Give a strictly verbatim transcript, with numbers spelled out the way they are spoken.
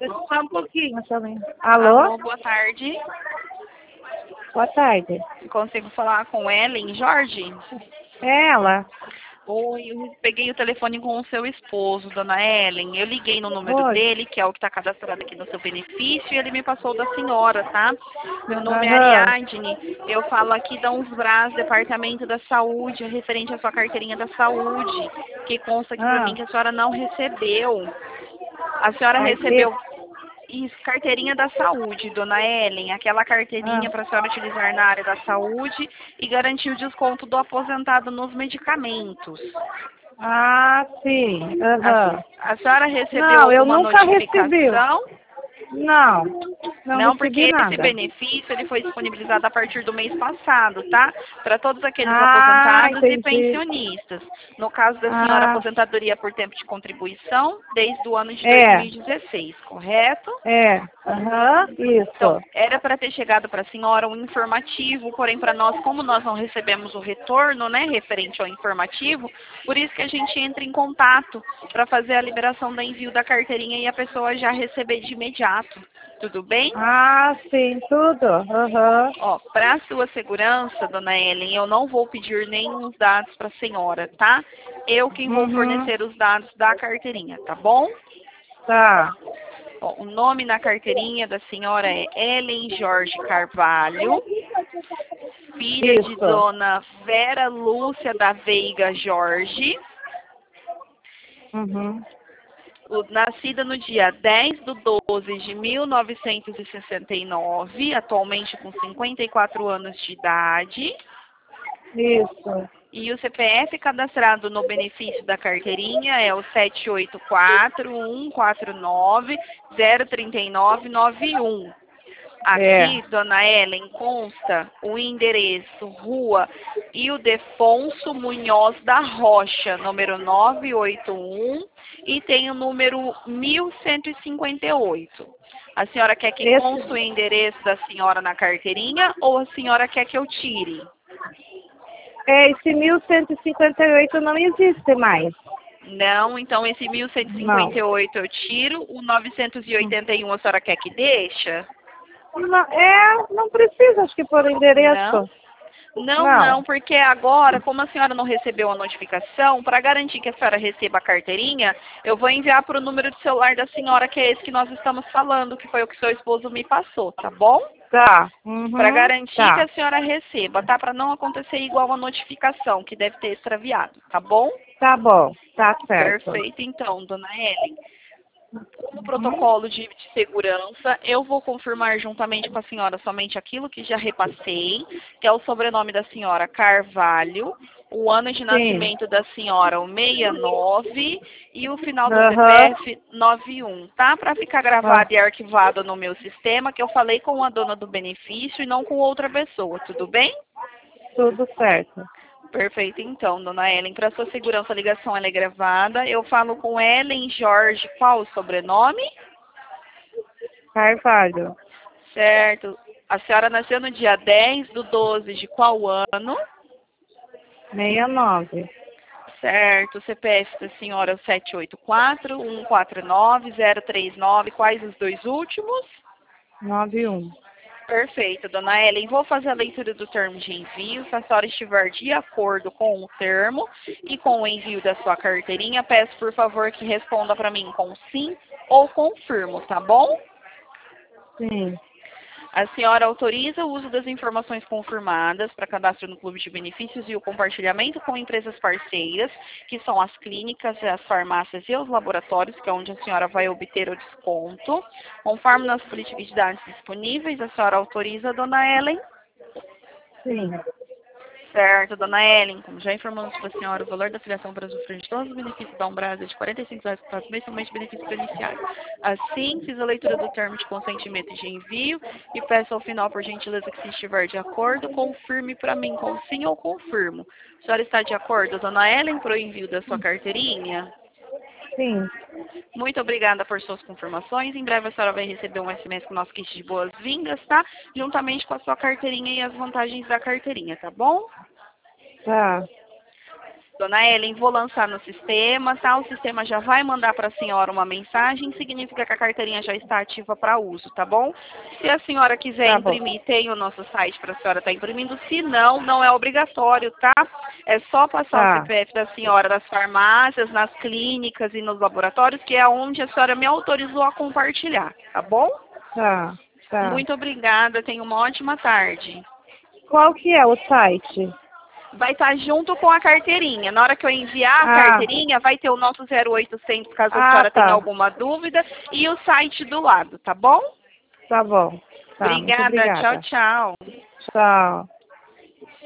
Só um pouquinho também. Alô? Alô, boa tarde. Boa tarde. Consigo falar com Ellen Jorge? É ela. Oi, eu peguei o telefone com o seu esposo, dona Ellen. Eu liguei no número Oi. dele, que é o que está cadastrado aqui no seu benefício, e ele me passou da senhora, tá? Meu nome é Aham. Ariadne. Eu falo aqui da Uns Brás, Departamento da Saúde, referente à sua carteirinha da saúde, que consta aqui para Ah, mim que a senhora não recebeu. A senhora carteira. recebeu isso, carteirinha da saúde, dona Ellen, aquela Ah, carteirinha para a senhora utilizar na área da saúde e garantir o desconto do aposentado nos medicamentos. ah, sim. A, Aham. a senhora recebeu Não, eu alguma nunca recebi. notificação? Não, não Não, porque recebi esse nada. benefício ele foi disponibilizado a partir do mês passado, tá? Para todos aqueles Ah, aposentados e entendi. pensionistas. No caso da senhora, Ah, aposentadoria por tempo de contribuição desde o ano de é, dois mil e dezesseis, correto? é. Aham, Então, isso. era para ter chegado para a senhora um informativo, porém para nós, como nós não recebemos o retorno, né, referente ao informativo, por isso que a gente entra em contato para fazer a liberação do envio da carteirinha e a pessoa já receber de imediato. Tudo bem? Ah, sim, tudo. Aham. Ó, para sua segurança, dona Ellen, eu não vou pedir nenhum dados para a senhora, tá? Eu quem vou Uhum. fornecer os dados da carteirinha, tá bom? Tá. Ó, o nome na carteirinha da senhora é Ellen Jorge Carvalho, filha de Isso. dona Vera Lúcia da Veiga Jorge, Uhum. o- nascida no dia dez de doze de mil novecentos e sessenta e nove, atualmente com cinquenta e quatro anos de idade. Isso. E o C P F cadastrado no benefício da carteirinha é o sete oito quatro, um quatro nove, zero três nove nove um. É. Aqui, dona Ellen, consta o endereço, rua Ildefonso Munhoz da Rocha, número novecentos e oitenta e um, e tem o número mil cento e cinquenta e oito. A senhora quer que conste o Esse, endereço da senhora na carteirinha ou a senhora quer que eu tire? é, esse mil cento e cinquenta e oito não existe mais. Não, então esse mil cento e Não. cinquenta e oito eu tiro, o novecentos e oitenta e um a senhora quer que deixa? Não, é, não precisa, acho que por Não? endereço. Não, Não. não, porque agora, como a senhora não recebeu a notificação, para garantir que a senhora receba a carteirinha, eu vou enviar para o número de celular da senhora, que é esse que nós estamos falando, que foi o que seu esposo me passou, tá bom? Tá. Para Uhum. garantir que Tá. a senhora receba, tá? Para não acontecer igual a notificação, que deve ter extraviado, tá bom? Tá bom. Tá certo. Perfeito, então, dona Ellen. No Uhum. protocolo de, de segurança, eu vou confirmar juntamente com a senhora somente aquilo que já repassei, que é o sobrenome da senhora Carvalho, o ano de Sim. nascimento da senhora, o sessenta e nove, e o final do Aham. C P F, noventa e um, tá? Para ficar Ah, gravado e arquivado no meu sistema, que eu falei com a dona do benefício e não com outra pessoa, tudo bem? tudo certo. Perfeito, então, dona Ellen. Para sua segurança, a ligação ela é gravada. Eu falo com Ellen Jorge, qual o sobrenome? Carvalho. Certo. A senhora nasceu no dia dez do doze de qual ano? sessenta e nove. Certo. O C P F da senhora é o sete oito quatro, um quatro nove, zero três nove. Quais os dois últimos? noventa e um. Perfeito, dona Ellen. Vou fazer a leitura do termo de envio. Se a senhora estiver de acordo com o termo e com o envio da sua carteirinha, peço por favor que responda para mim com sim ou confirmo, tá bom? Sim. A senhora autoriza o uso das informações confirmadas para cadastro no Clube de Benefícios e o compartilhamento com empresas parceiras, que são as clínicas, as farmácias e os laboratórios, que é onde a senhora vai obter o desconto. Conforme nas políticas de dados disponíveis, a senhora autoriza, dona Ellen? Sim. Certo, dona Ellen, como já informamos para a senhora, o valor da filiação para usufruir de todos os benefícios da Umbrasa é de quarenta e cinco reais por mês, somente benefícios beneficiários. Assim, fiz a leitura do termo de consentimento de envio e peço ao final, por gentileza, que se estiver de acordo, confirme para mim com sim ou confirmo. A senhora está de acordo, dona Ellen, para o envio da sua carteirinha? Sim. Muito obrigada por suas confirmações. Em breve a senhora vai receber um S M S com o nosso kit de boas-vindas, tá? Juntamente com a sua carteirinha e as vantagens da carteirinha, tá bom? Tá. Dona Ellen, vou lançar no sistema, tá? O sistema já vai mandar para a senhora uma mensagem, significa que a carteirinha já está ativa para uso, tá bom? Se a senhora quiser Tá imprimir, tem o nosso site para a senhora estar imprimindo. Se não, não é obrigatório, tá? É só passar o Tá. C P F da senhora nas farmácias, nas clínicas e nos laboratórios, que é onde a senhora me autorizou a compartilhar, tá bom? Tá, tá. Muito obrigada, tenha uma ótima tarde. Qual que é o site? Vai estar junto com a carteirinha. Na hora que eu enviar a Ah. carteirinha, vai ter o nosso zero oitocentos, caso a Ah, senhora tá. tenha alguma dúvida, e o site do lado, tá bom? Tá bom. Tá, muito Obrigada, obrigada. tchau, tchau. Tchau.